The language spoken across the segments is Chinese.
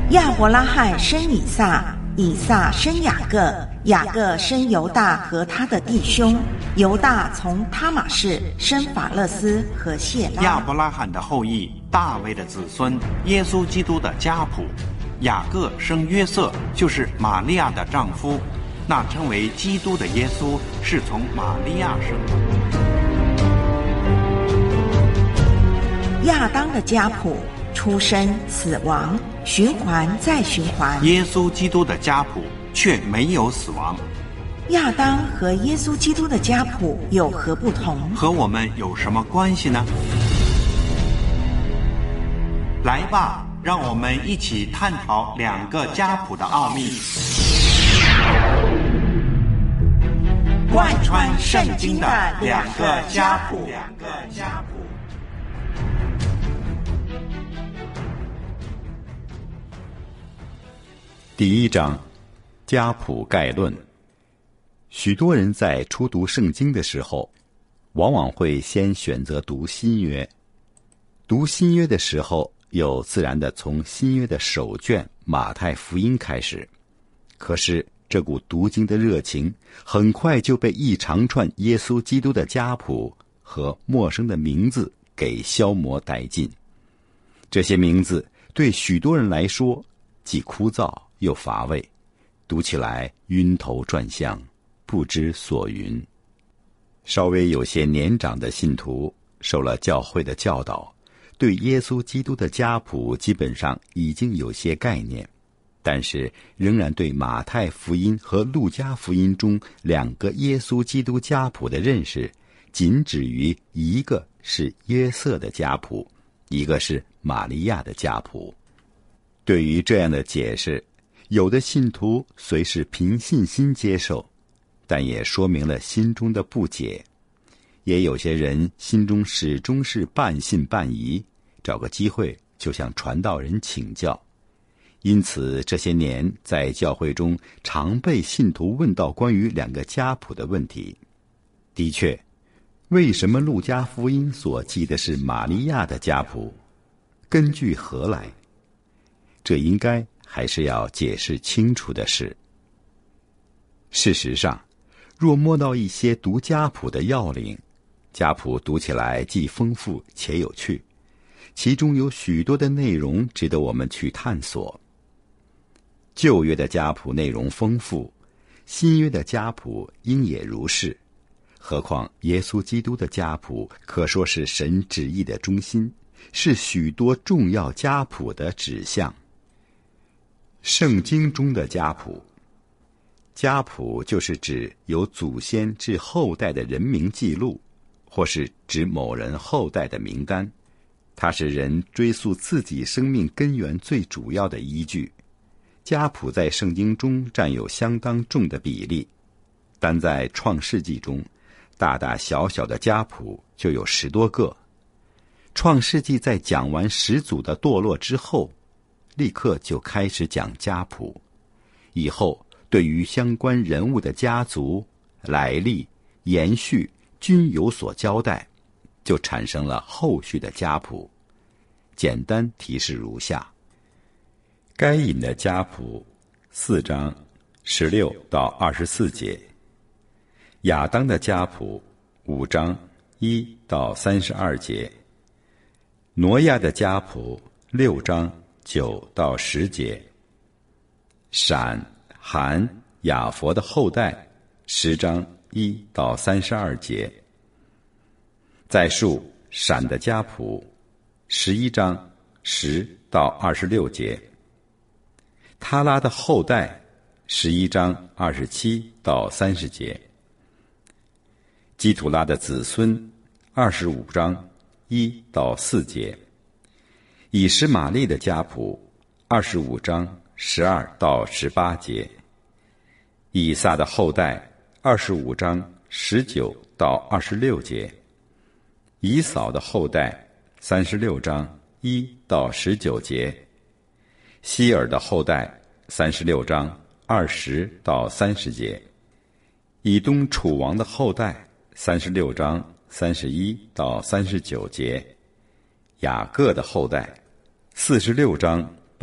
亚伯拉罕生以撒，以撒生雅各，雅各生犹大和他的弟兄，犹大从他玛氏生法勒斯和谢拉。 亚伯拉罕的后裔，大卫的子孙，耶稣基督的家谱。雅各生约瑟，就是玛利亚的丈夫，那称为基督的耶稣是从玛利亚生的。 亚当的家谱，出生、死亡，循环再循环。 耶稣基督的家谱却没有死亡。 亚当和耶稣基督的家谱有何不同？ 和我们有什么关系呢？来吧，让我们一起探讨两个家谱的奥秘， 贯穿圣经的两个家谱。 第一章，家谱概论。许多人在初读圣经的时候，往往会先选择读新约。读新约的时候，又自然地从新约的首卷马太福音开始。可是这股读经的热情很快就被一长串耶稣基督的家谱和陌生的名字给消磨殆尽。这些名字对许多人来说既枯燥又乏味，读起来晕头转向，不知所云。稍微有些年长的信徒受了教会的教导，对耶稣基督的家谱基本上已经有些概念，但是仍然对马太福音和路加福音中两个耶稣基督家谱的认识仅止于一个是约瑟的家谱，一个是玛利亚的家谱。对于这样的解释，有的信徒虽是凭信心接受，但也说明了心中的不解。也有些人心中始终是半信半疑，找个机会就向传道人请教。因此这些年在教会中常被信徒问到关于两个家谱的问题。的确，为什么路加福音所记的是玛利亚的家谱？根据何来？这应该还是要解释清楚的事。事实上，若摸到一些读家谱的要领，家谱读起来既丰富且有趣，其中有许多的内容值得我们去探索。旧约的家谱内容丰富，新约的家谱应也如是。何况耶稣基督的家谱可说是神旨意的中心，是许多重要家谱的指向。圣经中的家谱，家谱就是指由祖先至后代的人名记录，或是指某人后代的名单。它是人追溯自己生命根源最主要的依据。家谱在圣经中占有相当重的比例，单在创世纪中，大大小小的家谱就有10多个。创世纪在讲完始祖的堕落之后，立刻就开始讲家谱，以后对于相关人物的家族、来历、延续均有所交代，就产生了后续的家谱。简单提示如下：该隐的家谱4章16到24节，亚当的家谱5章1到32节，挪亚的家谱6章9到10节，闪、含、雅弗的后代10章1到32节，再述闪的家谱11章10到26节，他拉的后代11章27到30节，基土拉的子孙25章1到4节，以实玛利的家谱25章12到18节，以撒的后代25章19到26节，以扫的后代36章1到19节，希尔的后代36章20到30节，以东楚王的后代36章31到39节，雅各的后代46章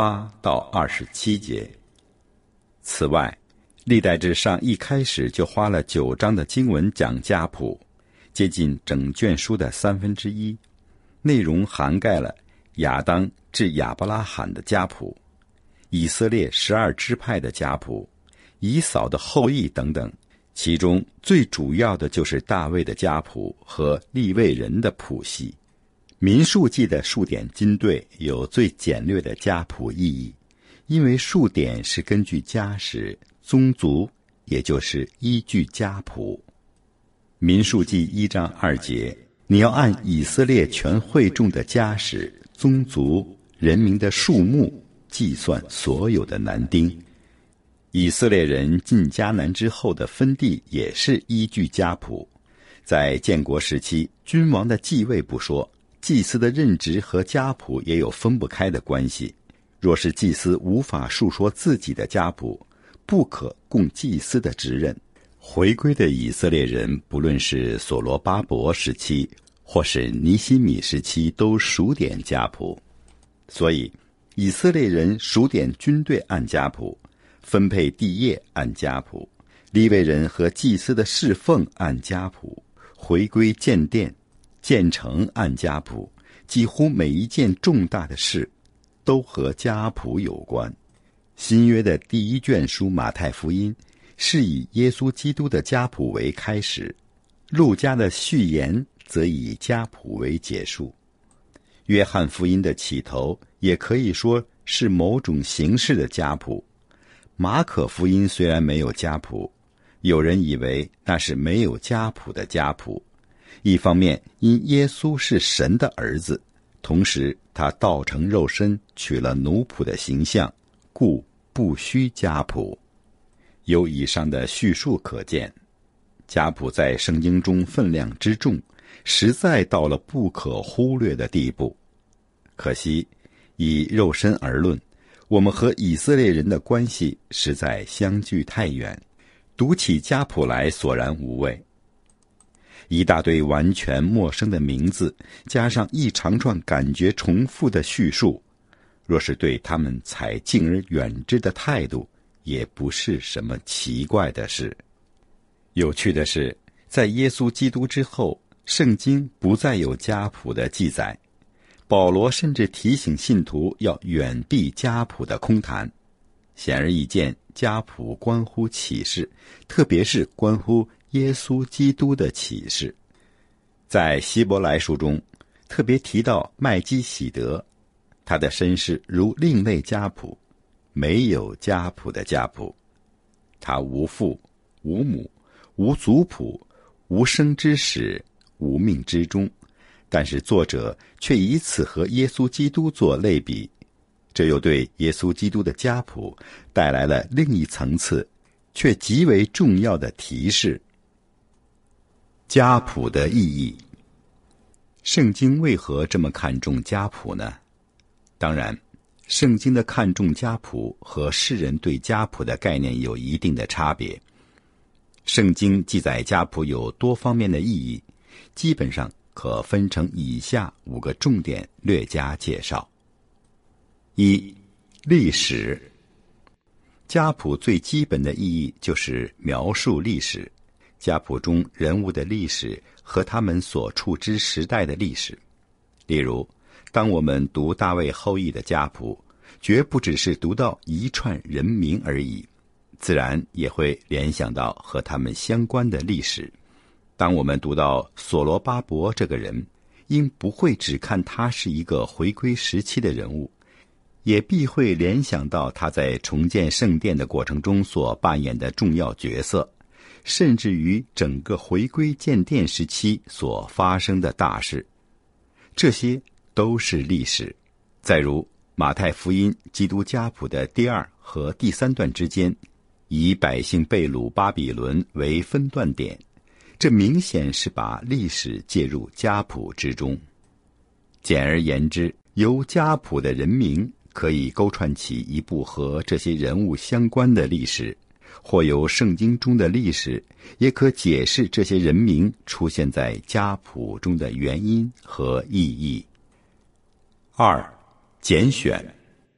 8到27节。此外，历代志上一开始就花了9章的经文讲家谱，接近整卷书的1/3，内容涵盖了亚当至亚伯拉罕的家谱，以色列12支派的家谱，以扫的后裔等等。其中最主要的就是大卫的家谱和利未人的谱系。民数记的数点金队有最简略的家谱意义，因为数点是根据家史、宗族，也就是依据家谱。民数记1章2节，你要按以色列全会众的家史、宗族、人民的数目计算所有的男丁。以色列人进迦南之后的分地也是依据家谱。在建国时期，君王的继位不说，祭司的任职和家谱也有分不开的关系。若是祭司无法述说自己的家谱，不可供祭司的职任。回归的以色列人，不论是所罗巴伯时期或是尼希米时期，都数点家谱。所以以色列人数点军队按家谱，分配地业按家谱，利未人和祭司的侍奉按家谱，回归建殿、建城按家谱，几乎每一件重大的事都和家谱有关。新约的第一卷书马太福音是以耶稣基督的家谱为开始，路加的序言则以家谱为结束。约翰福音的起头也可以说是某种形式的家谱。马可福音虽然没有家谱，有人以为那是没有家谱的家谱。一方面因耶稣是神的儿子，同时他道成肉身，取了奴仆的形象，故不需家谱。由以上的叙述可见，家谱在圣经中分量之重，实在到了不可忽略的地步。可惜以肉身而论，我们和以色列人的关系实在相距太远，读起家谱来索然无味。一大堆完全陌生的名字，加上一长串感觉重复的叙述，若是对他们采敬而远之的态度，也不是什么奇怪的事。有趣的是，在耶稣基督之后，圣经不再有家谱的记载。保罗甚至提醒信徒要远避家谱的空谈。显而易见，家谱关乎启示，特别是关乎耶稣基督的启示。在希伯来书中特别提到麦基洗德，他的身世如另类家谱，没有家谱的家谱。他无父无母，无族谱，无生之始，无命之终，但是作者却以此和耶稣基督做类比，这又对耶稣基督的家谱带来了另一层次却极为重要的提示。家谱的意义。圣经为何这么看重家谱呢？当然，圣经的看重家谱和世人对家谱的概念有一定的差别。圣经记载家谱有多方面的意义，基本上可分成以下5个重点略加介绍。1. 历史。家谱最基本的意义就是描述历史，家谱中人物的历史和他们所处之时代的历史。例如，当我们读大卫后裔的家谱，绝不只是读到一串人名而已，自然也会联想到和他们相关的历史。当我们读到所罗巴伯这个人，因不会只看他是一个回归时期的人物，也必会联想到他在重建圣殿的过程中所扮演的重要角色，甚至于整个回归建殿时期所发生的大事。这些都是历史。再如马太福音基督家谱的第2和第3段之间，以百姓被掳巴比伦为分段点，这明显是把历史介入家谱之中。简而言之，由家谱的人名可以勾串起一部和这些人物相关的历史，或由圣经中的历史也可解释这些人名出现在家谱中的原因和意义。2. 拣选。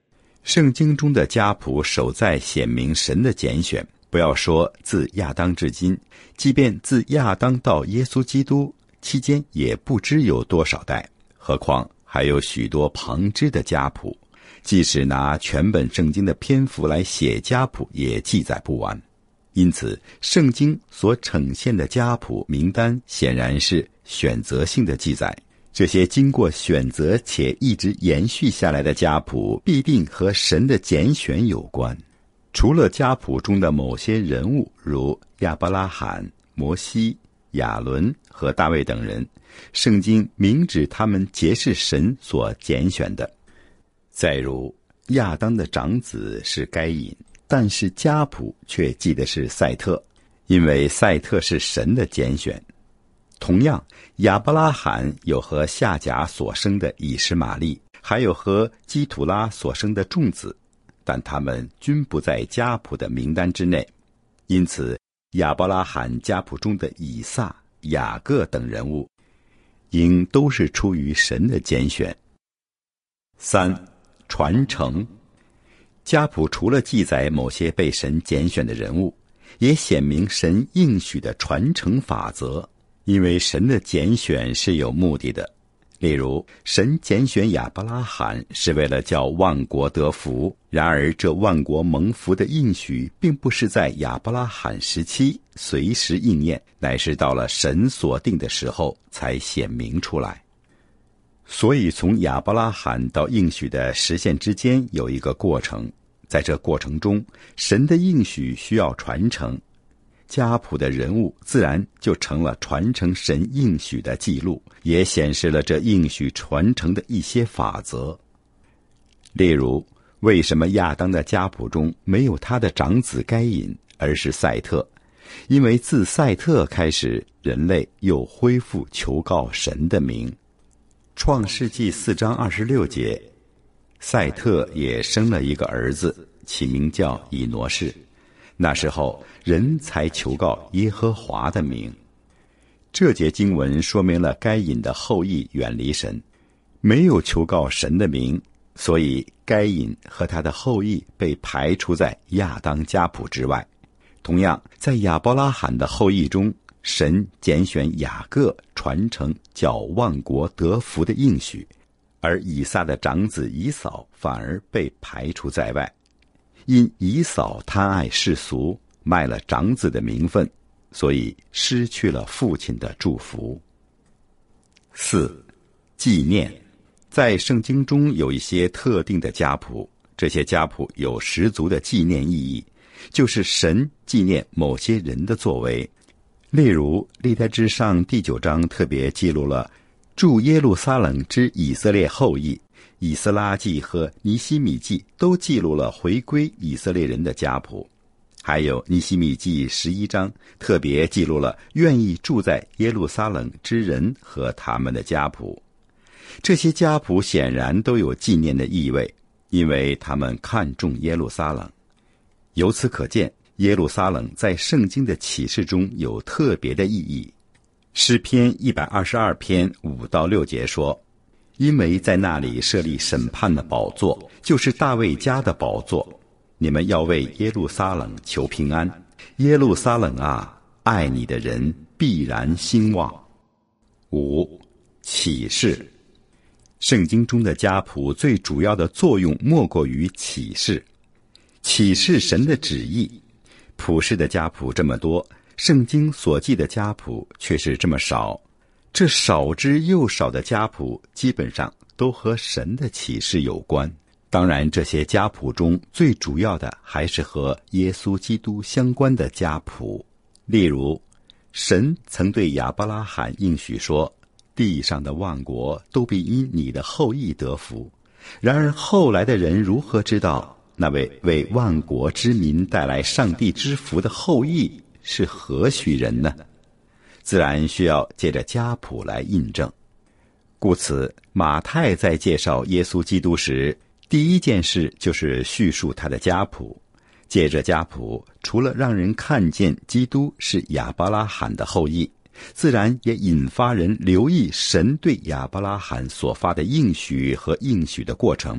圣经中的家谱首在显明神的拣选，不要说自亚当至今，即便自亚当到耶稣基督期间也不知有多少代，何况还有许多旁支的家谱，即使拿全本圣经的篇幅来写家谱也记载不完。因此圣经所呈现的家谱名单显然是选择性的记载，这些经过选择且一直延续下来的家谱必定和神的拣选有关。除了家谱中的某些人物，如亚伯拉罕、摩西、亚伦和大卫等人，圣经明指他们皆是神所拣选的。再如亚当的长子是该隐，但是家谱却记的是赛特，因为赛特是神的拣选。同样，亚伯拉罕有和夏甲所生的以实玛利，还有和基土拉所生的众子，但他们均不在家谱的名单之内。因此亚伯拉罕家谱中的以撒、雅各等人物应都是出于神的拣选。3. 传承。家谱除了记载某些被神拣选的人物，也显明神应许的传承法则，因为神的拣选是有目的的。例如，神拣选亚伯拉罕是为了叫万国得福，然而这万国蒙福的应许并不是在亚伯拉罕时期随时应验，乃是到了神所定的时候才显明出来。所以从亚伯拉罕到应许的实现之间有一个过程，在这过程中，神的应许需要传承，家谱的人物自然就成了传承神应许的记录，也显示了这应许传承的一些法则。例如，为什么亚当的家谱中没有他的长子该隐，而是赛特？因为自赛特开始，人类又恢复求告神的名。创世纪4章26节，赛特也生了一个儿子，起名叫以挪士。那时候人才求告耶和华的名。这节经文说明了该隐的后裔远离神，没有求告神的名，所以该隐和他的后裔被排除在亚当家谱之外。同样，在亚伯拉罕的后裔中，神拣选雅各传承叫万国得福的应许，而以撒的长子以扫反而被排除在外，因以扫贪爱世俗，卖了长子的名分，所以失去了父亲的祝福。4. 纪念。在圣经中有一些特定的家谱，这些家谱有十足的纪念意义，就是神纪念某些人的作为。例如历代志上第9章特别记录了住耶路撒冷之以色列后裔，以斯拉记和尼希米记都记录了回归以色列人的家谱。还有尼希米记11章特别记录了愿意住在耶路撒冷之人和他们的家谱。这些家谱显然都有纪念的意味，因为他们看重耶路撒冷。由此可见，耶路撒冷在圣经的启示中有特别的意义。诗篇122篇5到6节说，因为在那里设立审判的宝座，就是大卫家的宝座，你们要为耶路撒冷求平安。耶路撒冷啊，爱你的人必然兴旺。5. 启示。圣经中的家谱最主要的作用莫过于启示，启示神的旨意。普世的家谱这么多，圣经所记的家谱却是这么少。这少之又少的家谱基本上都和神的启示有关。当然，这些家谱中最主要的还是和耶稣基督相关的家谱。例如，神曾对亚伯拉罕应许说，地上的万国都必因你的后裔得福。然而后来的人如何知道那位为万国之民带来上帝之福的后裔是何许人呢？自然需要借着家谱来印证。故此，马太在介绍耶稣基督时，第一件事就是叙述他的家谱。借着家谱，除了让人看见基督是亚伯拉罕的后裔，自然也引发人留意神对亚伯拉罕所发的应许和应许的过程。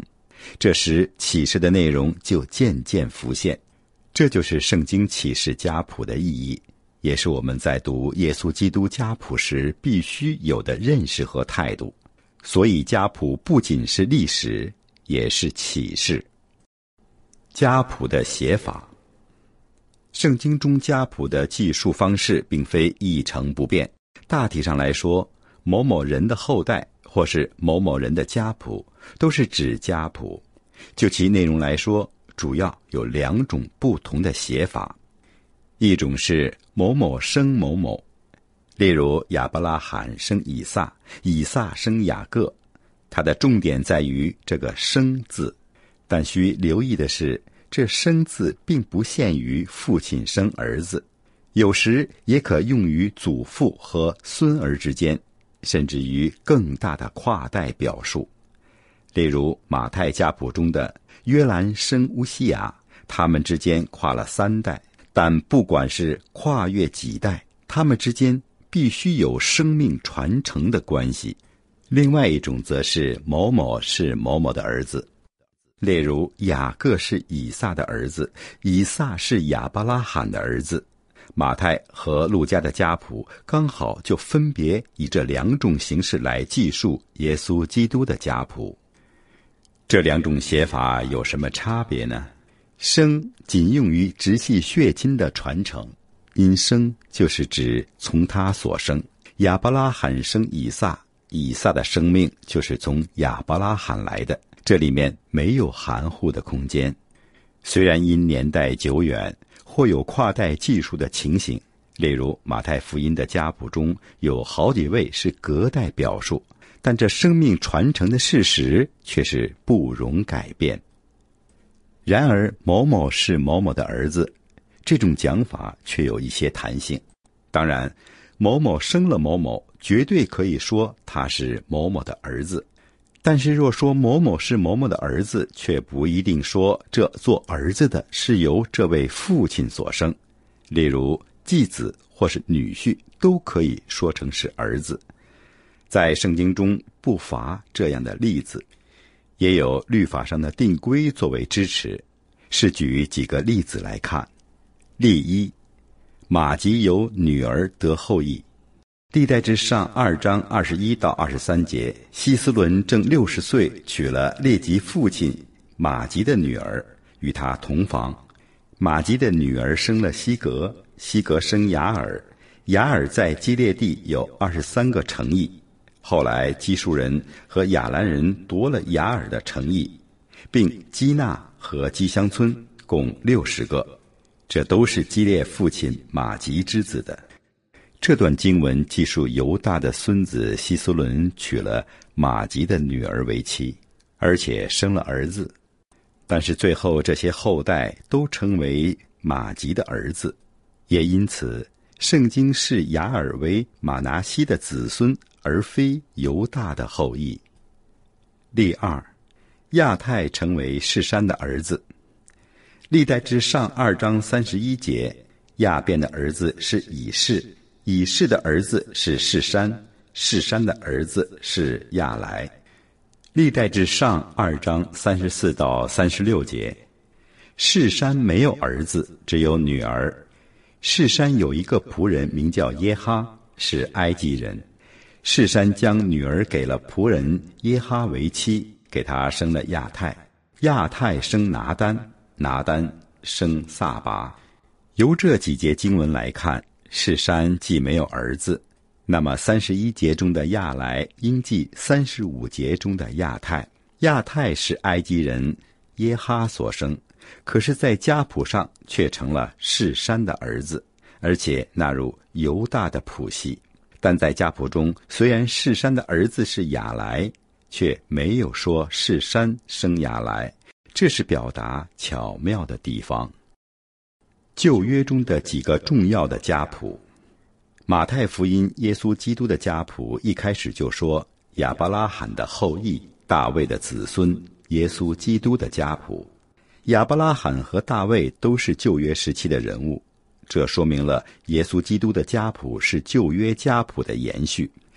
这时启示的内容就渐渐浮现。这就是圣经启示家谱的意义，也是我们在读耶稣基督家谱时必须有的认识和态度。所以家谱不仅是历史，也是启示。家谱的写法，圣经中家谱的记述方式并非一成不变。大体上来说，某某人的后代或是某某人的家谱都是指家谱。就其内容来说，主要有2种不同的写法。一种是某某生某某，例如亚伯拉罕生以撒，以撒生雅各，它的重点在于这个生字。但需留意的是，这生字并不限于父亲生儿子，有时也可用于祖父和孙儿之间，甚至于更大的跨代表述。例如马太家谱中的约兰生乌西雅，他们之间跨了3代，但不管是跨越几代，他们之间必须有生命传承的关系。另外一种则是某某是某某的儿子，例如雅各是以撒的儿子，以撒是亚伯拉罕的儿子。马太和路加的家谱刚好就分别以这2种形式来记述耶稣基督的家谱。这2种写法有什么差别呢？生仅用于直系血亲的传承，因生就是指从他所生。亚伯拉罕生以撒，以撒的生命就是从亚伯拉罕来的，这里面没有含糊的空间。虽然因年代久远，或有跨代记述的情形，例如马太福音的家谱中有好几位是隔代表述，但这生命传承的事实却是不容改变。然而某某是某某的儿子，这种讲法却有一些弹性。当然，某某生了某某，绝对可以说他是某某的儿子，但是若说某某是某某的儿子，却不一定说这做儿子的是由这位父亲所生。例如继子或是女婿都可以说成是儿子。在圣经中不乏这样的例子，也有律法上的定规作为支持。是举几个例子来看。例1，马吉由女儿得后裔。历代志上2章21到23节，希斯伦正60岁，娶了列吉父亲马吉的女儿，与他同房。马吉的女儿生了西格，西格生雅尔，雅尔在基列地有23个城邑。后来基述人和亚兰人夺了雅尔的城邑，并基纳和基乡村共60个，这都是基列父亲马吉之子的。这段经文记述犹大的孙子希斯伦娶了马吉的女儿为妻，而且生了儿子，但是最后这些后代都成为马吉的儿子，也因此圣经视雅尔为马拿西的子孙，而非犹大的后裔。例2，亚太成为示珊的儿子。历代志上2章31节，亚便的儿子是以士，以士的儿子是示珊，示珊的儿子是亚来。历代志上2章34到36节，示珊没有儿子，只有女儿。示珊有一个仆人名叫耶哈，是埃及人。示珊将女儿给了仆人耶哈为妻，给他生了亚太，亚太生拿单，拿单生撒拔。由这几节经文来看，示珊既没有儿子，那么31节中的亚来应记35节中的亚太。亚太是埃及人耶哈所生，可是在家谱上却成了示珊的儿子，而且纳入犹大的谱系。但在家谱中，虽然示珊的儿子是亚来，却没有说示珊生亚来，这是表达巧妙的地方。旧约中的几个重要的家谱，马太福音耶稣基督的家谱一开始就说亚伯拉罕的后裔，大卫的子孙，耶稣基督的家谱。亚伯拉罕和大卫都是旧约时期的人物，这说明了耶稣基督的家谱是旧约家谱的延续。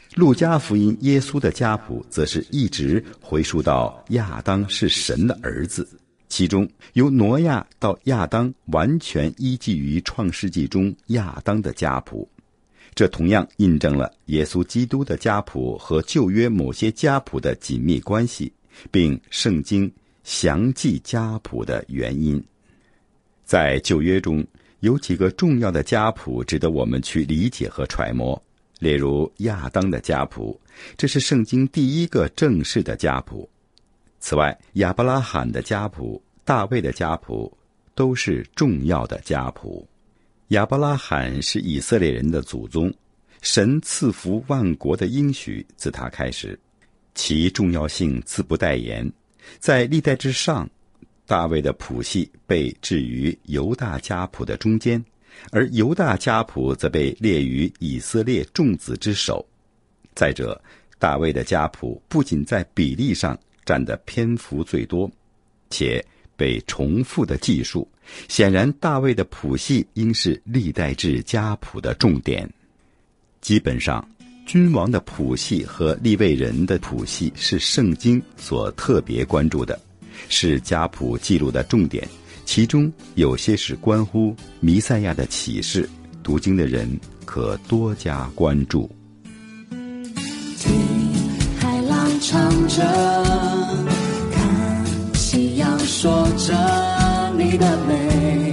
路加福音耶稣的家谱则是一直回溯到亚当是神的儿子，其中由挪亚到亚当完全依据于创世纪中亚当的家谱。这同样印证了耶稣基督的家谱和旧约某些家谱的紧密关系，并圣经详记家谱的原因。在旧约中有几个重要的家谱值得我们去理解和揣摩，例如亚当的家谱，这是圣经第一个正式的家谱。此外，亚伯拉罕的家谱、大卫的家谱都是重要的家谱。亚伯拉罕是以色列人的祖宗，神赐福万国的应许自他开始，其重要性自不待言。在历代之上，大卫的谱系被置于犹大家谱的中间，而犹大家谱则被列于以色列众子之首。再者，大卫的家谱不仅在比例上占的篇幅最多，且被重复的记述，显然大卫的谱系应是历代志家谱的重点。基本上，君王的谱系和利未人的谱系是圣经所特别关注的，是家谱记录的重点，其中有些是关乎弥赛亚的启示，读经的人可多加关注。 听海浪唱着，看夕阳说着你的美，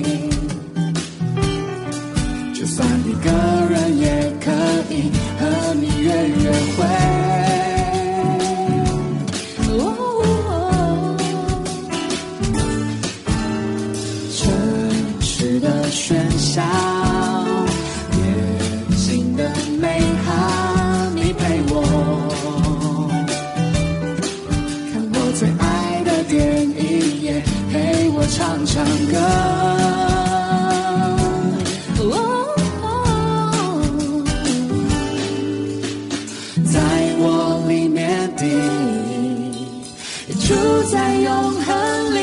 就算一个人也可以和你约约会。城市的喧嚣，夜景的美好，你陪我看我最爱的电影，也陪我唱唱歌。住在永恒里，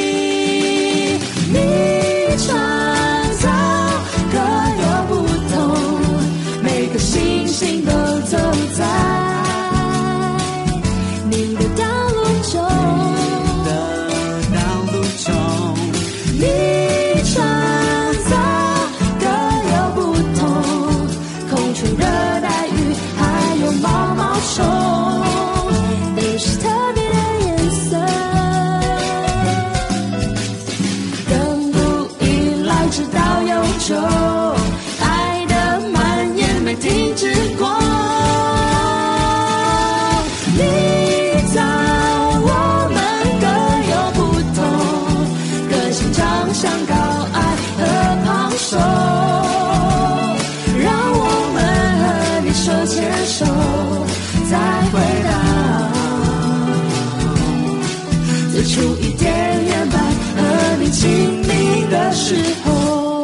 你创造各有不同，每个星星都走在你的道路中，你创造各有不同，空中热带雨还有毛毛虫，都是特别直到永久，爱的蔓延没停止过。你造我们各有不同，个性长相高矮和胖瘦，让我们和你手牵手，再回到最初一点点般和你亲密的时候。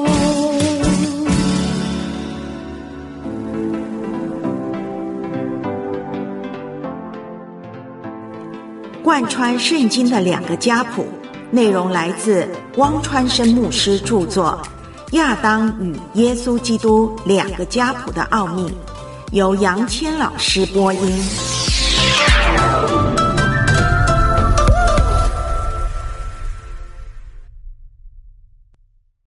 贯穿圣经的两个家谱，内容来自汪川生牧师著作《亚当与耶稣基督两个家谱的奥秘》，由杨谦老师播音。